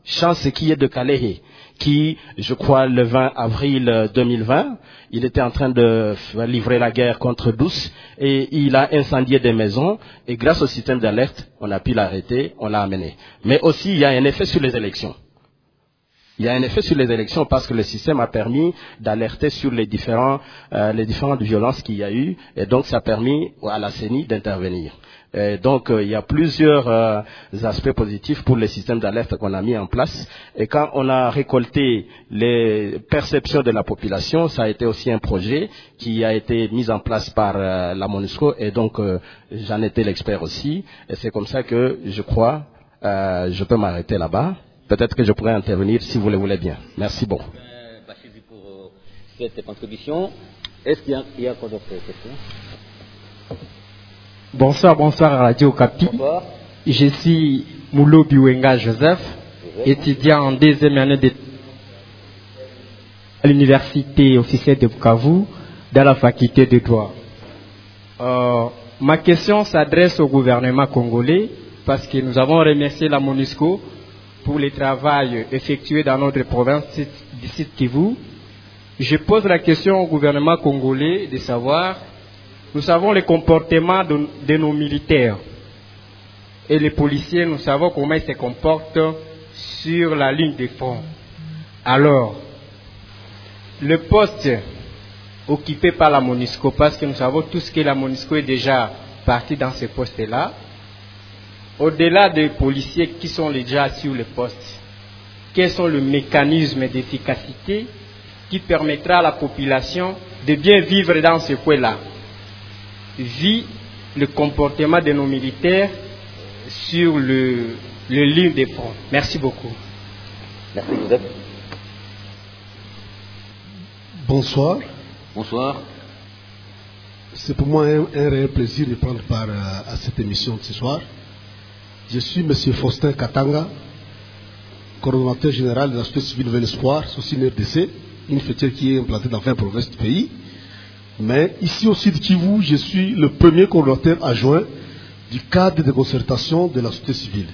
S6: Chance qui est de Kalehe, qui, je crois, le 20 avril 2020, il était en train de livrer la guerre contre Douce et il a incendié des maisons et grâce au système d'alerte, on a pu l'arrêter, on l'a amené. Mais aussi, il y a un effet sur les élections. Il y a un effet sur les élections parce que le système a permis d'alerter sur les différentes violences qu'il y a eu et donc ça a permis à la CENI d'intervenir. Et donc il y a plusieurs aspects positifs pour le système d'alerte qu'on a mis en place et quand on a récolté les perceptions de la population, ça a été aussi un projet qui a été mis en place par la MONUSCO et donc j'en étais l'expert aussi et c'est comme ça que je crois je peux m'arrêter là-bas. Peut-être que je pourrais intervenir si vous le voulez bien. Merci beaucoup.
S1: Bachizi pour cette contribution. Est-ce qu'il y a encore d'autres questions?
S7: Bonsoir à Radio Okapi.
S1: Bonsoir.
S7: Je suis Moulo Biwenga Joseph, étudiant en deuxième année à l'université officielle de Bukavu, dans la faculté de droit. Ma question s'adresse au gouvernement congolais parce que nous avons remercié la MONUSCO pour le travail effectué dans notre province du Sud Kivu. Je pose la question au gouvernement congolais de savoir, nous savons le comportement de nos militaires et les policiers, nous savons comment ils se comportent sur la ligne de front. Alors, le poste occupé par la MONUSCO, parce que nous savons tous que la MONUSCO est déjà partie dans ce poste-là, au-delà des policiers qui sont déjà sur le poste, quels sont les mécanismes d'efficacité qui permettra à la population de bien vivre dans ce coin-là, vu le comportement de nos militaires sur le ligne de front. Merci beaucoup.
S1: Merci, Joseph.
S8: Bonsoir.
S1: Bonsoir.
S8: C'est pour moi un réel plaisir de prendre part à cette émission de ce soir. Je suis M. Faustin Katanga, coordonnateur général de la société civile Nouvel Espoir, aussi une RDC, une fêtière qui est implantée dans 20 provinces du pays. Mais ici au Sud Kivu, je suis le premier coordonnateur adjoint du cadre de concertation de la société civile.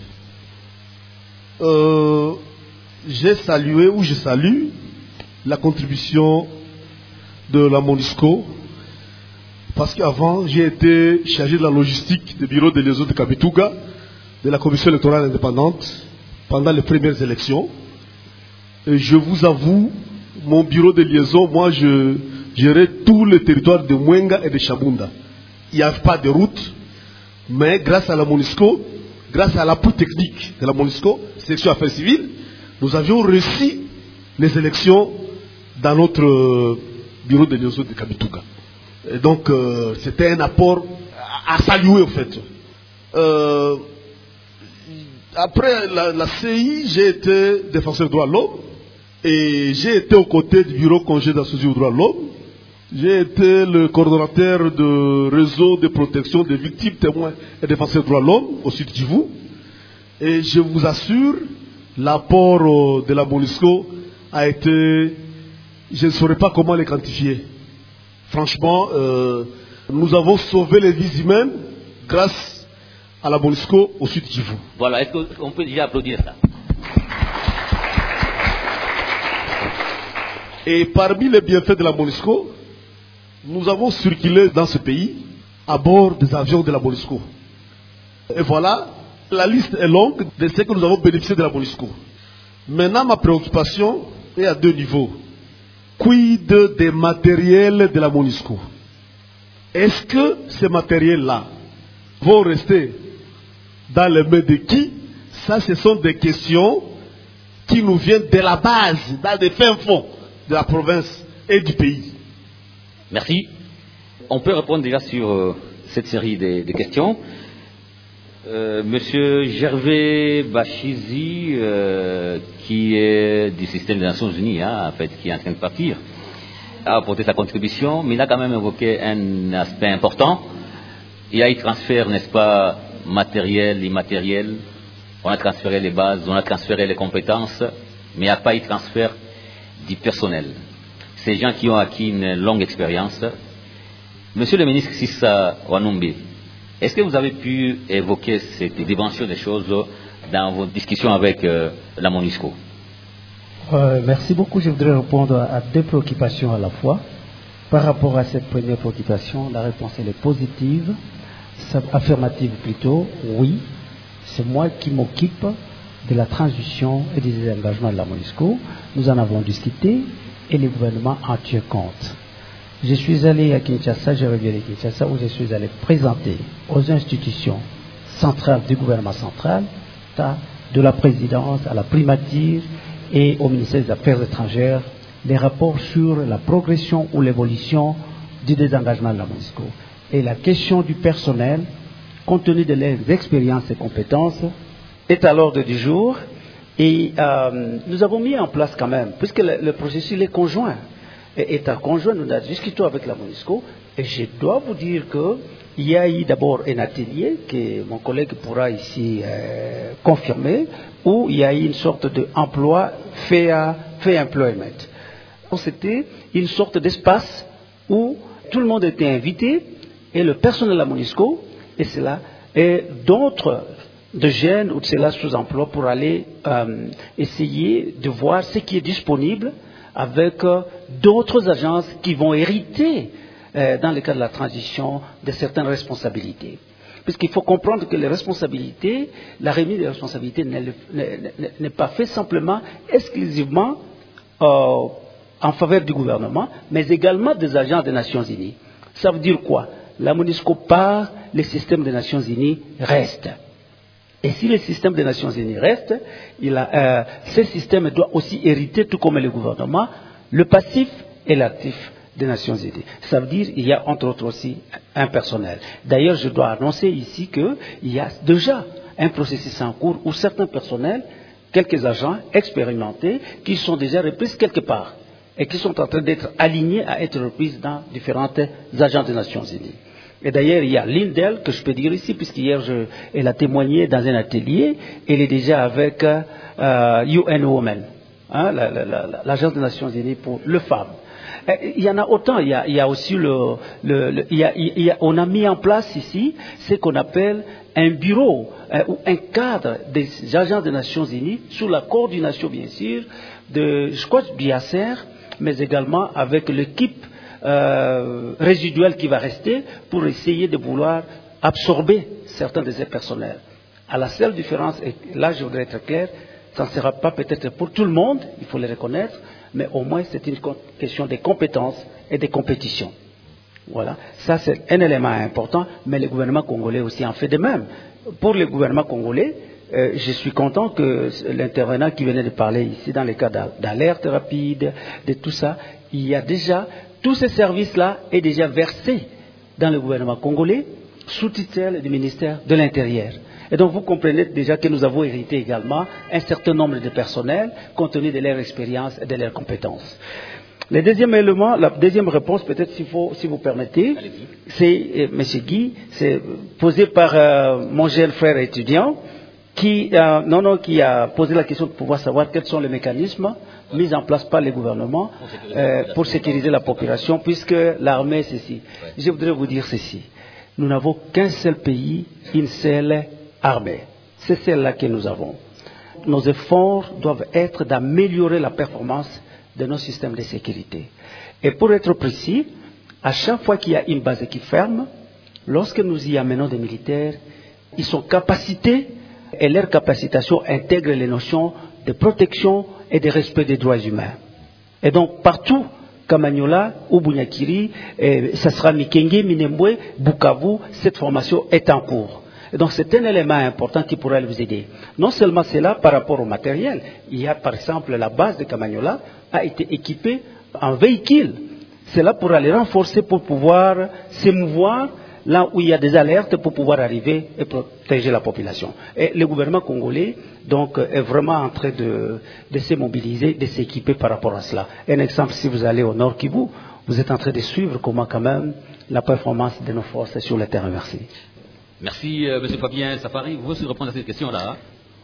S8: Je salue la contribution de la MONUSCO, parce qu'avant, j'ai été chargé de la logistique du bureau de liaison de Kamituga, de la commission électorale indépendante, pendant les premières élections. Et je vous avoue, mon bureau de liaison, moi je gérais tout le territoire de Mwenga et de Chabunda. Il n'y avait pas de route, mais grâce à la MONUSCO, grâce à l'appui technique de la MONUSCO, section affaires civiles, nous avions réussi les élections dans notre bureau de liaison de Kamituga. Et donc, c'était un apport à saluer, en fait. Après la CI, j'ai été défenseur des droits de l'homme et j'ai été aux côtés du bureau congé d'association aux droits de l'homme. J'ai été le coordonnateur de réseau de protection des victimes, témoins et défenseurs des droits de l'homme au Sud Kivu. Et je vous assure, l'apport de la MONUSCO a été, je ne saurais pas comment les quantifier. Franchement, nous avons sauvé les vies humaines grâce à la MONUSCO au Sud Kivu.
S1: Voilà, est-ce qu'on peut déjà applaudir ça?
S8: Et parmi les bienfaits de la MONUSCO, nous avons circulé dans ce pays à bord des avions de la MONUSCO. Et voilà, la liste est longue de ce que nous avons bénéficié de la MONUSCO. Maintenant, ma préoccupation est à deux niveaux. Quid des matériels de la MONUSCO? Est-ce que ces matériels-là vont rester dans les mains de qui? Ça, ce sont des questions qui nous viennent de la base, dans les fins fonds de la province et du pays.
S1: Merci. On peut répondre déjà sur cette série de questions. Monsieur Gervais Bachizi, qui est du système des Nations Unies, en fait, qui est en train de partir, a apporté sa contribution, mais il a quand même évoqué un aspect important. Il y a eu transfert, n'est-ce pas, matériel, immatériel. On a transféré les bases, on a transféré les compétences, mais il n'y a pas eu transfert du personnel. Ces gens qui ont acquis une longue expérience. Monsieur le ministre Sissa Wanumbi, est-ce que vous avez pu évoquer cette dimension des choses dans vos discussions avec la MONUSCO?
S4: Merci beaucoup. Je voudrais répondre à deux préoccupations à la fois. Par rapport à cette première préoccupation, la réponse elle est positive, affirmative plutôt. Oui, c'est moi qui m'occupe de la transition et des engagements de la MONUSCO. Nous en avons discuté et le gouvernement en tient compte. Je suis allé à Kinshasa, je reviens de Kinshasa, où je suis allé présenter aux institutions centrales du gouvernement central, de la présidence à la primature et au ministère des Affaires étrangères, les rapports sur la progression ou l'évolution du désengagement de la MONUSCO. Et la question du personnel, compte tenu de leurs expériences et compétences, est à l'ordre du jour. Et nous avons mis en place quand même, puisque le processus est conjoint, est un conjoint, nous discutons avec la MONUSCO, et je dois vous dire qu'il y a eu d'abord un atelier que mon collègue pourra ici confirmer, où il y a eu une sorte d'emploi fait employment. C'était une sorte d'espace où tout le monde était invité, et le personnel de la MONUSCO, et d'autres de jeunes ou de ceux-là sous emploi pour aller essayer de voir ce qui est disponible avec d'autres agences qui vont hériter dans le cadre de la transition de certaines responsabilités. Puisqu'il faut comprendre que les responsabilités, la remise des responsabilités n'est pas faite simplement, exclusivement en faveur du gouvernement, mais également des agents des Nations Unies. Ça veut dire quoi? La MONUSCO part, le système des Nations Unies reste. Et si le système des Nations Unies reste, ce système doit aussi hériter, tout comme le gouvernement, le passif et l'actif des Nations Unies. Ça veut dire qu'il y a entre autres aussi un personnel. D'ailleurs, je dois annoncer ici qu'il y a déjà un processus en cours où certains personnels, quelques agents expérimentés, qui sont déjà repris quelque part et qui sont en train d'être alignés à être repris dans différentes agences des Nations Unies. Et d'ailleurs, il y a Lindell, que je peux dire ici, puisqu'hier, elle a témoigné dans un atelier, elle est déjà avec UN Women, hein, l'Agence des Nations Unies pour les femmes. Il y en a autant, il y a aussi on a mis en place ici ce qu'on appelle un bureau ou un cadre des agences des Nations Unies, sous la coordination, bien sûr, je crois, du IACER, mais également avec l'équipe résiduelle qui va rester pour essayer de vouloir absorber certains de ces personnels. À la seule différence, et là je voudrais être clair, ça ne sera pas peut-être pour tout le monde, il faut le reconnaître, mais au moins c'est une question de compétences et de compétition. Voilà, ça c'est un élément important, mais le gouvernement congolais aussi en fait de même. Pour le gouvernement congolais, je suis content que l'intervenant qui venait de parler ici dans le cas d'alerte rapide, de tout ça, il y a déjà, tous ces services-là est déjà versé dans le gouvernement congolais sous tutelle du ministère de l'Intérieur. Et donc vous comprenez déjà que nous avons hérité également un certain nombre de personnels compte tenu de leur expérience et de leurs compétences. Le deuxième élément, la deuxième réponse, peut-être si vous permettez, c'est M. Guy, c'est posé par mon jeune frère étudiant qui a posé la question de pouvoir savoir quels sont les mécanismes mis en place par les gouvernements pour sécuriser la population, puisque l'armée, ceci. Je voudrais vous dire ceci. Nous n'avons qu'un seul pays, une seule armée. C'est celle-là que nous avons. Nos efforts doivent être d'améliorer la performance de nos systèmes de sécurité. Et pour être précis, à chaque fois qu'il y a une base qui ferme, lorsque nous y amenons des militaires, ils sont capacités et leur capacitation intègre les notions de protection et de respect des droits humains. Et donc partout, Kamanyola ou Bunyakiri, ça sera Mikenge, Minembwe, Bukavu, cette formation est en cours. Et donc c'est un élément important qui pourrait vous aider. Non seulement cela par rapport au matériel, il y a par exemple la base de Kamanyola a été équipée en véhicule. C'est là pour aller renforcer, pour pouvoir s'émouvoir là où il y a des alertes pour pouvoir arriver et protéger la population. Et le gouvernement congolais donc est vraiment en train de se mobiliser, de s'équiper par rapport à cela. Un exemple, si vous allez au Nord Kivu, vous êtes en train de suivre comment quand même la performance de nos forces sur le terrain. Merci.
S1: Merci M. Fabien Safari. Vous aussi répondre à cette question-là.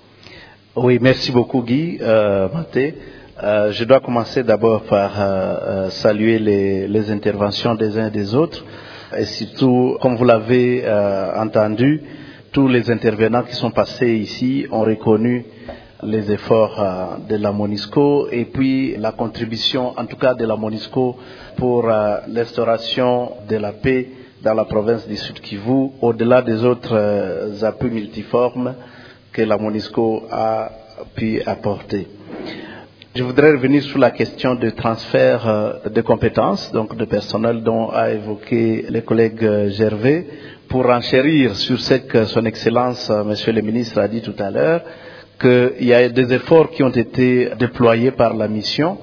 S2: Oui, merci beaucoup Guy Maté. Je dois commencer d'abord par saluer les interventions des uns et des autres. Et surtout, comme vous l'avez entendu, tous les intervenants qui sont passés ici ont reconnu les efforts de la MONUSCO et puis la contribution, en tout cas de la MONUSCO, pour l'instauration de la paix dans la province du Sud Kivu, au-delà des autres appuis multiformes que la MONUSCO a pu apporter. Je voudrais revenir sur la question de transfert de compétences, donc de personnel dont a évoqué le collègue Gervais, pour renchérir sur ce que son Excellence, Monsieur le Ministre, a dit tout à l'heure, qu'il y a des efforts qui ont été déployés par la mission.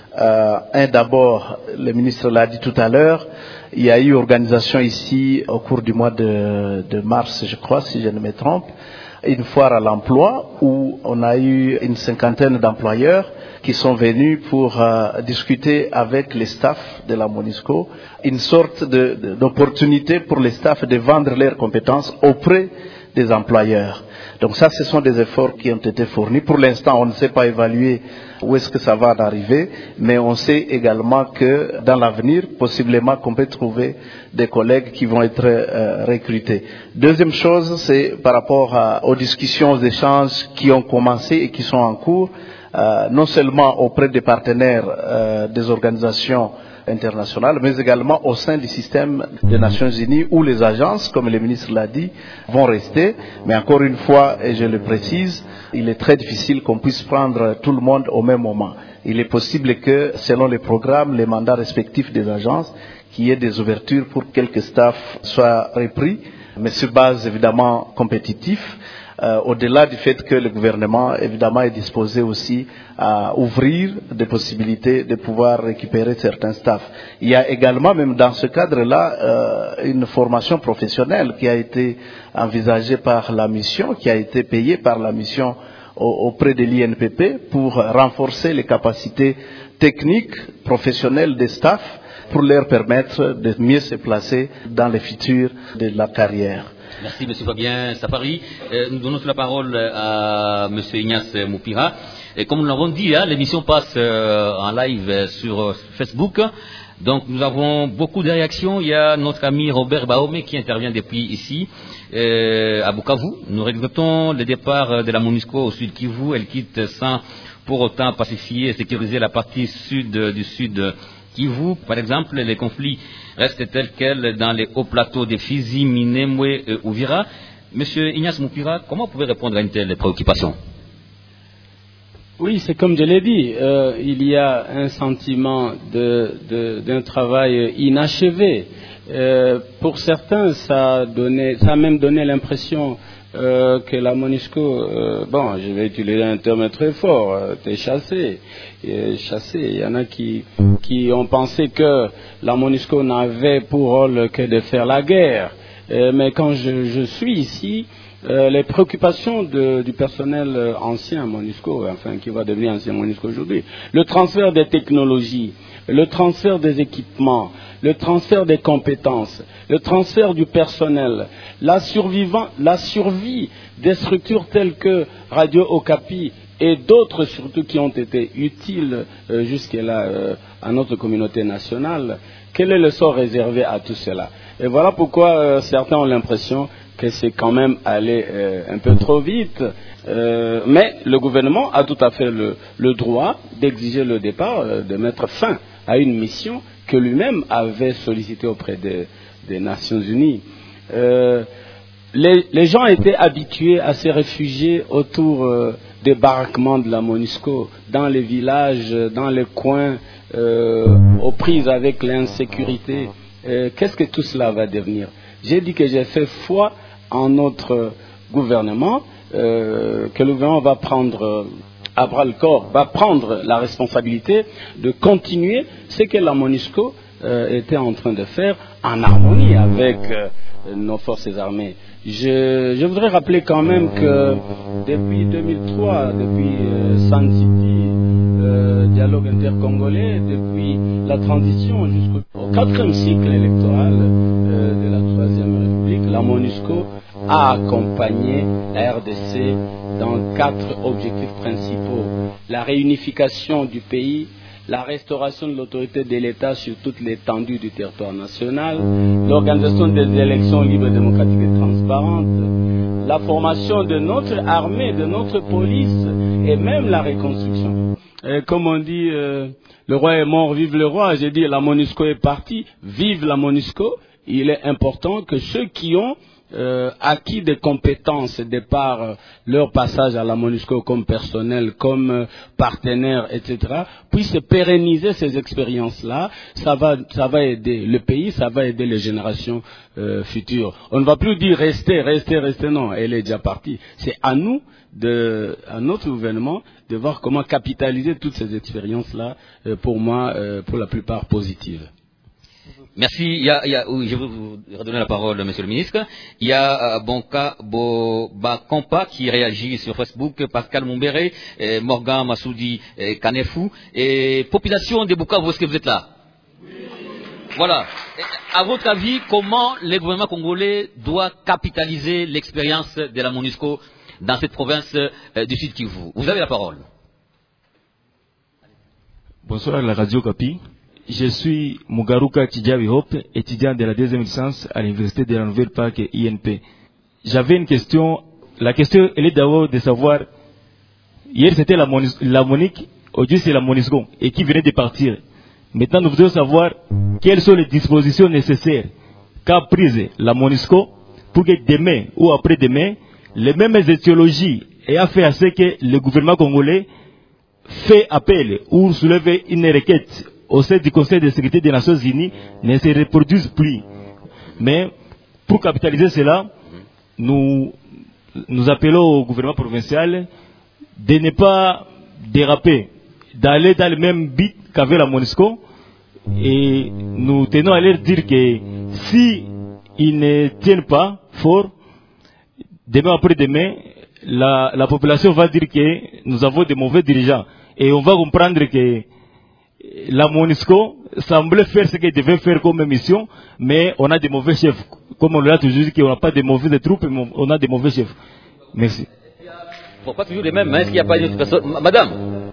S2: D'abord, le ministre l'a dit tout à l'heure, il y a eu organisation ici au cours du mois de mars, je crois, si je ne me trompe, une foire à l'emploi où on a eu une 50aine d'employeurs qui sont venus pour discuter avec les staffs de la MONUSCO, une sorte d'opportunité pour les staffs de vendre leurs compétences auprès des employeurs. Donc ça, ce sont des efforts qui ont été fournis. Pour l'instant, on ne sait pas évaluer où est-ce que ça va arriver, mais on sait également que dans l'avenir, possiblement qu'on peut trouver des collègues qui vont être recrutés. Deuxième chose, c'est par rapport aux discussions, aux échanges qui ont commencé et qui sont en cours, non seulement auprès des partenaires des organisations internationales, mais également au sein du système des Nations Unies où les agences, comme le ministre l'a dit, vont rester. Mais encore une fois, et je le précise, il est très difficile qu'on puisse prendre tout le monde au même moment. Il est possible que, selon les programmes, les mandats respectifs des agences, qu'il y ait des ouvertures pour que quelques staffs soient repris, mais sur base évidemment compétitive. Au-delà du fait que le gouvernement, évidemment, est disposé aussi à ouvrir des possibilités de pouvoir récupérer certains staffs. Il y a également, même dans ce cadre-là, une formation professionnelle qui a été envisagée par la mission, qui a été payée par la mission auprès de l'INPP pour renforcer les capacités techniques, professionnelles des staffs, pour leur permettre de mieux se placer dans le futur de la carrière.
S1: Merci, M. Fabien Safari. Nous donnons la parole à M. Ignace Moupira. Et comme nous l'avons dit, l'émission passe en live sur Facebook. Donc nous avons beaucoup de réactions. Il y a notre ami Robert Baomé qui intervient depuis ici, à Bukavu. Nous regrettons le départ de la MONUSCO au Sud Kivu. Elle quitte sans pour autant pacifier et sécuriser la partie sud du Sud Kivu. Par exemple, les conflits restent tels quels dans les hauts plateaux de Fizi, Minembwe et Uvira. Monsieur Ignace Moupira, comment vous pouvez répondre à une telle préoccupation?
S5: Oui, c'est comme je l'ai dit, il y a un sentiment d'un travail inachevé. Pour certains, ça a même donné l'impression que la MONUSCO, je vais utiliser un terme très fort, était chassée. Il y en a qui ont pensé que la MONUSCO n'avait pour rôle que de faire la guerre. Mais quand je suis ici, les préoccupations du personnel ancien MONUSCO, enfin qui va devenir ancien MONUSCO aujourd'hui, le transfert des technologies, le transfert des équipements, le transfert des compétences, le transfert du personnel, la survie des structures telles que Radio Okapi et d'autres surtout qui ont été utiles jusque-là à notre communauté nationale. Quel est le sort réservé à tout cela? Et voilà pourquoi certains ont l'impression que c'est quand même allé un peu trop vite. Mais le gouvernement a tout à fait le droit d'exiger le départ, de mettre fin à une mission que lui-même avait sollicitée auprès des Nations Unies. Les gens étaient habitués à se réfugier autour des baraquements de la MONUSCO, dans les villages, dans les coins, aux prises avec l'insécurité. Qu'est-ce que tout cela va devenir? J'ai dit que j'ai fait foi en notre gouvernement, que le gouvernement va prendre à bras le corps, va prendre la responsabilité de continuer ce que la MONUSCO était en train de faire en harmonie avec nos forces armées. Je voudrais rappeler quand même que depuis 2003, depuis Sun City, dialogue intercongolais, depuis la transition jusqu'au 4e cycle électoral de la 3e République, la MONUSCO a accompagné la RDC dans 4 objectifs principaux: la réunification du pays, la restauration de l'autorité de l'État sur toute l'étendue du territoire national, l'organisation des élections libres, démocratiques et transparentes, la formation de notre armée, de notre police et même la reconstruction. Et comme on dit, le roi est mort, vive le roi. J'ai dit, la MONUSCO est partie, vive la MONUSCO. Il est important que ceux qui ont acquis des compétences de par leur passage à la MONUSCO comme personnel, comme partenaire, etc., puissent pérenniser ces expériences-là. Ça va aider le pays, ça va aider les générations futures. On ne va plus dire restez, non, elle est déjà partie. C'est à nous, à notre gouvernement, de voir comment capitaliser toutes ces expériences-là, pour moi, pour la plupart positives.
S1: Merci. Oui, je vais vous redonner la parole, monsieur le ministre. Il y a Bonka Bobakompa qui réagit sur Facebook, Pascal Mumbere, Morgan Massoudi Kanefou. Et population de Bukavu, est-ce que vous êtes là? Oui. Voilà. À votre avis, comment le gouvernement congolais doit capitaliser l'expérience de la MONUSCO dans cette province du Sud Kivu? Vous avez la parole.
S9: Bonsoir à la Radio Kapi. Je suis Mugaruka Tidjabi Hope, étudiant de la deuxième licence à l'université de la Nouvelle-Parc INP. J'avais une question. La question, elle est d'abord de savoir, hier c'était la MONUC, aujourd'hui c'est la MONUSCO, et qui venait de partir. Maintenant, nous voudrions savoir quelles sont les dispositions nécessaires qu'a prises la MONUSCO pour que demain ou après-demain, les mêmes étiologies aient fait à ce que le gouvernement congolais fait appel ou soulève une requête au sein du Conseil de sécurité des Nations Unies ne se reproduisent plus. Mais pour capitaliser cela, nous appelons au gouvernement provincial de ne pas déraper, d'aller dans le même but qu'avait la MONUSCO. Et nous tenons à leur dire que si ils ne tiennent pas fort, demain après-demain, la population va dire que nous avons de mauvais dirigeants. Et on va comprendre que la MONUSCO semblait faire ce qu'elle devait faire comme mission, mais on a des mauvais chefs. Comme on l'a toujours dit, qu'on n'a pas de mauvaises troupes, mais on a des mauvais chefs. Merci.
S1: Bon, pas toujours les mêmes, hein. Est-ce qu'il n'y a pas une autre personne? Madame.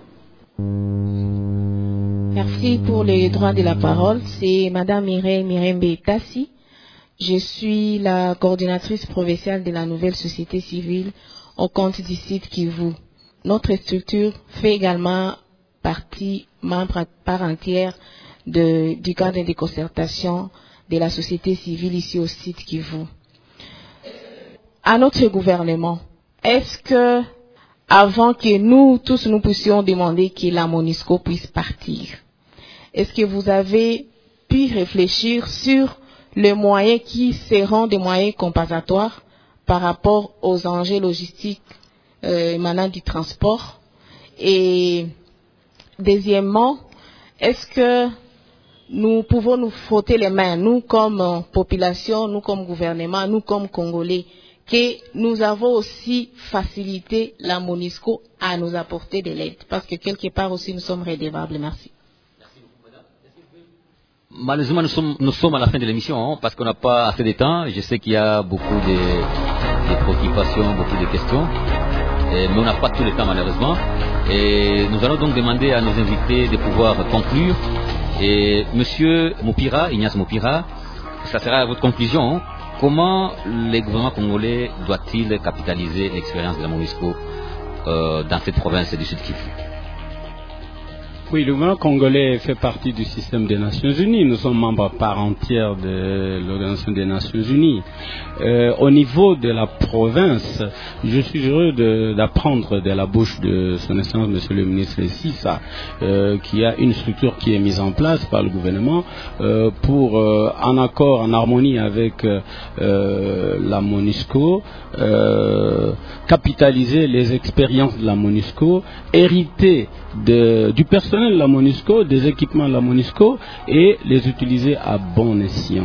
S10: Merci pour le droit de la parole. C'est Madame Mireille Mirembe Tassi. Je suis la coordinatrice provinciale de la nouvelle société civile au compte du site Kivu. Notre structure fait également partie, membre à part entière du cadre de concertation de la société civile ici au site Kivu. À notre gouvernement, est-ce que, avant que nous tous nous puissions demander que la MONUSCO puisse partir, est-ce que vous avez pu réfléchir sur les moyens qui seront des moyens compensatoires par rapport aux enjeux logistiques émanant du transport? Et deuxièmement, est-ce que nous pouvons nous frotter les mains, nous comme population, nous comme gouvernement, nous comme Congolais, que nous avons aussi facilité la MONUSCO à nous apporter de l'aide, parce que quelque part aussi nous sommes redevables. Merci.
S1: Malheureusement, nous sommes à la fin de l'émission, hein, parce qu'on n'a pas assez de temps. Je sais qu'il y a beaucoup de préoccupations, beaucoup de questions, mais on n'a pas tout le temps malheureusement. Et nous allons donc demander à nos invités de pouvoir conclure. Et Monsieur Moupira, Ignace Moupira, ça sera votre conclusion. Hein. Comment le gouvernement congolais doit-il capitaliser l'expérience de la MONUSCO dans cette province du Sud Kivu?
S5: Oui, le gouvernement congolais fait partie du système des Nations Unies. Nous sommes membres à part entière de l'Organisation des Nations Unies. Au niveau de la province, je suis heureux d'apprendre de la bouche de son Excellence, Monsieur le ministre Sissa, qu'il y a une structure qui est mise en place par le gouvernement pour, en accord, en harmonie avec la MONUSCO, capitaliser les expériences de la MONUSCO, hériter du personnel de la MONUSCO, des équipements de la MONUSCO et les utiliser à bon escient.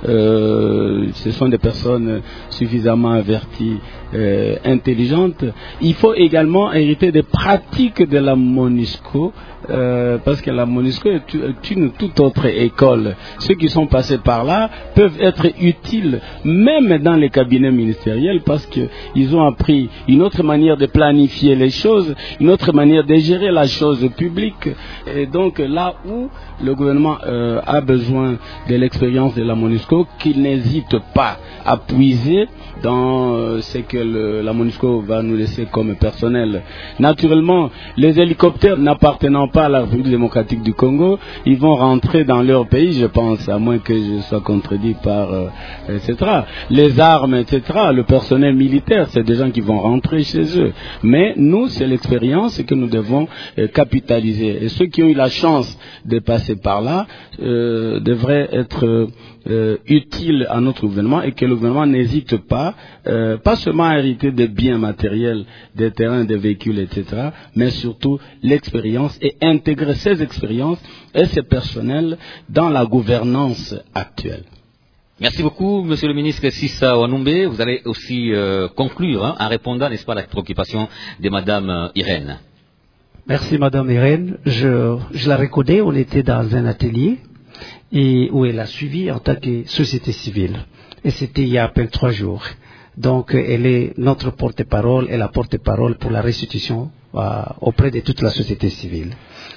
S5: Ce sont des personnes suffisamment averties, intelligentes. Il faut également hériter des pratiques de la MONUSCO, parce que la MONUSCO est une toute autre école. Ceux qui sont passés par là peuvent être utiles même dans les cabinets ministériels, parce qu'ils ont appris une autre manière de planifier les choses, une autre manière de gérer la chose publique, Et donc là où le gouvernement a besoin de l'expérience de la MONUSCO, qu'il n'hésite pas à puiser dans ce que la MONUSCO va nous laisser comme personnel. Naturellement, les hélicoptères n'appartenant pas à la République démocratique du Congo, ils vont rentrer dans leur pays, je pense, à moins que je sois contredit par etc. Les armes, etc., le personnel militaire, c'est des gens qui vont rentrer chez eux. Mais nous, c'est l'expérience que nous devons capitaliser. Et ceux qui ont eu la chance de passer par là devraient être utiles à notre gouvernement, et que le gouvernement n'hésite pas seulement à hériter des biens matériels, des terrains, des véhicules, etc., mais surtout l'expérience, et intégrer ces expériences et ces personnels dans la gouvernance actuelle.
S1: Merci beaucoup, Monsieur le ministre Sissa Wanoumbé. Vous allez aussi conclure en répondant, n'est-ce pas, à la préoccupation de Madame Irène.
S4: Merci, Madame Irène. Je la reconnais, on était dans un atelier et où elle a suivi en tant que société civile. Et c'était il y a à peine 3 jours. Donc, elle est notre porte-parole et la porte-parole pour la restitution auprès de toute la société civile.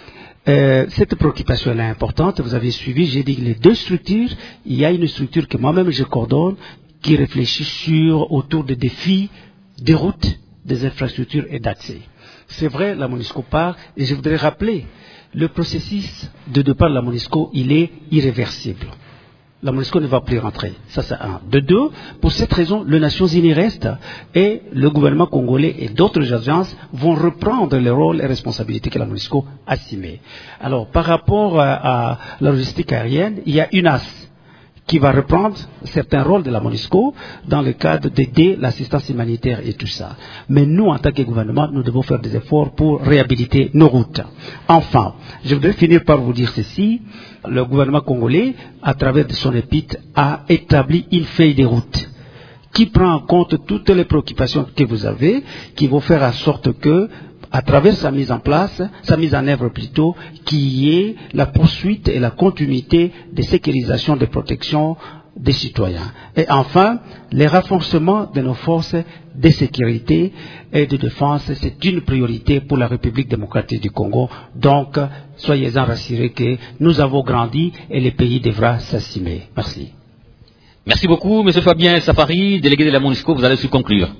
S4: Cette préoccupation est importante. Vous avez suivi, j'ai dit les 2 structures. Il y a une structure que moi-même je coordonne qui réfléchit autour des défis des routes, des infrastructures et d'accès. C'est vrai, la MONUSCO part, et je voudrais rappeler, le processus de départ de la MONUSCO, il est irréversible. La MONUSCO ne va plus rentrer. Ça, c'est un. De 2, pour cette raison, les Nations Unies restent et le gouvernement congolais et d'autres agences vont reprendre le rôle et responsabilités que la MONUSCO a assumées. Alors, par rapport à la logistique aérienne, il y a UNAS qui va reprendre certains rôles de la MONUSCO dans le cadre d'aider l'assistance humanitaire et tout ça. Mais nous, en tant que gouvernement, nous devons faire des efforts pour réhabiliter nos routes. Enfin, je voudrais finir par vous dire ceci. Le gouvernement congolais, à travers son épître, a établi une feuille de route qui prend en compte toutes les préoccupations que vous avez, qui vont faire en sorte que, à travers sa mise en œuvre plutôt, qu'il y ait la poursuite et la continuité de sécurisation de protection des citoyens. Et enfin, le renforcement de nos forces de sécurité et de défense, c'est une priorité pour la République démocratique du Congo. Donc, soyez-en rassurés que nous avons grandi et le pays devra s'assumer. Merci.
S1: Merci beaucoup, M. Fabien Safari, délégué de la MONUSCO. Vous allez aussi conclure.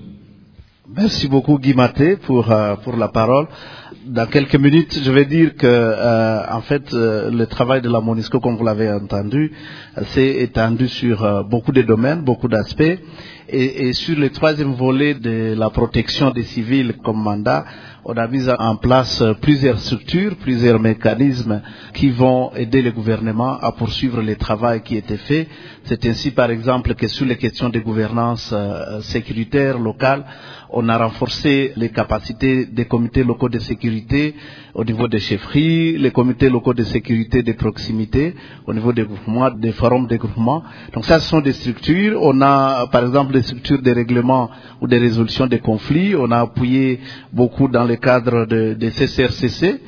S2: Merci beaucoup Guy Maté pour la parole. Dans quelques minutes, je vais dire que en fait le travail de la MONUSCO, comme vous l'avez entendu, s'est étendu sur beaucoup de domaines, beaucoup d'aspects, et sur le 3e volet de la protection des civils comme mandat, on a mis en place plusieurs structures, plusieurs mécanismes qui vont aider le gouvernement à poursuivre le travail qui était fait. C'est ainsi, par exemple, que sur les questions de gouvernance sécuritaire locale, on a renforcé les capacités des comités locaux de sécurité au niveau des chefferies, les comités locaux de sécurité de proximité au niveau des groupements, des forums de groupement. Donc ça, ce sont des structures. On a, par exemple, des structures de règlement ou de résolution des conflits. On a appuyé beaucoup dans le cadre des CCRCC.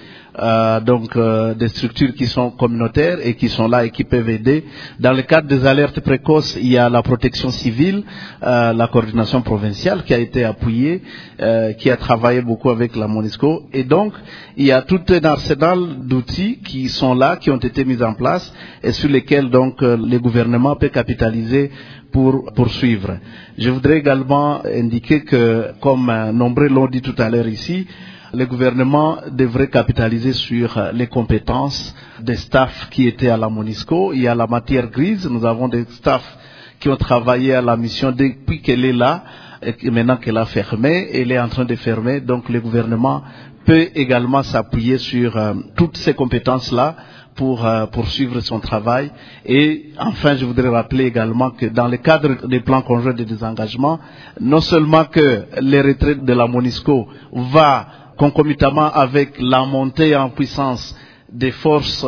S2: Donc des structures qui sont communautaires et qui sont là et qui peuvent aider. Dans le cadre des alertes précoces, il y a la protection civile, la coordination provinciale qui a été appuyée, qui a travaillé beaucoup avec la MONUSCO. Et donc, il y a tout un arsenal d'outils qui sont là, qui ont été mis en place et sur lesquels donc le gouvernement peut capitaliser pour poursuivre. Je voudrais également indiquer que, comme nombreux l'ont dit tout à l'heure ici, le gouvernement devrait capitaliser sur les compétences des staffs qui étaient à la MONUSCO. Il y a la matière grise. Nous avons des staffs qui ont travaillé à la mission depuis qu'elle est là et maintenant qu'elle a fermé. Elle est en train de fermer. Donc le gouvernement peut également s'appuyer sur toutes ces compétences-là pour poursuivre son travail. Et enfin, je voudrais rappeler également que dans le cadre des plans conjoints de désengagement, non seulement que les retraites de la MONUSCO va concomitamment avec la montée en puissance des forces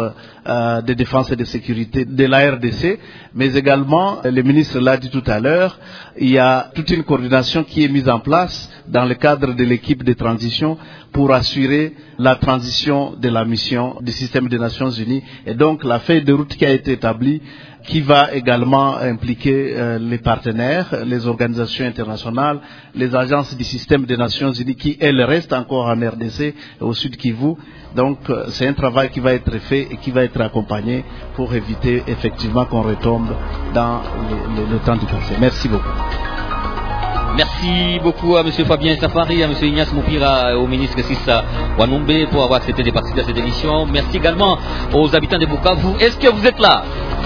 S2: de défense et de sécurité de la RDC, mais également, le ministre l'a dit tout à l'heure, il y a toute une coordination qui est mise en place dans le cadre de l'équipe de transition pour assurer la transition de la mission du système des Nations Unies. Et donc, la feuille de route qui a été établie qui va également impliquer les partenaires, les organisations internationales, les agences du système des Nations Unies qui, elles, restent encore en RDC et au Sud Kivu. Donc, c'est un travail qui va être fait et qui va être accompagné pour éviter effectivement qu'on retombe dans le temps du passé. Merci beaucoup.
S1: Merci beaucoup à M. Fabien Safari, à M. Ignace Moupira, au ministre Sissa Wanombe pour avoir accepté de participer à cette émission. Merci également aux habitants de Bukavu. Est-ce que vous êtes là?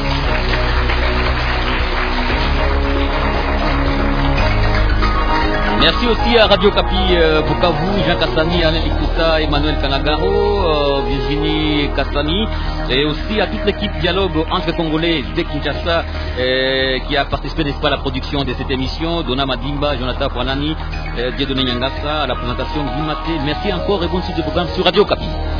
S1: Merci aussi à Radio Kapi Bukavu, Jean Kassani, Alain Likuta, Emmanuel Kanagaro, Virginie Kassani, et aussi à toute l'équipe Dialogue entre Congolais de Kinshasa qui a participé, n'est-ce pas, à la production de cette émission, Dona Madimba, Jonathan Fouanani, Dieudonné Nyangassa, à la présentation Guy Maté. Merci encore et bonne suite de programme sur Radio Kapi.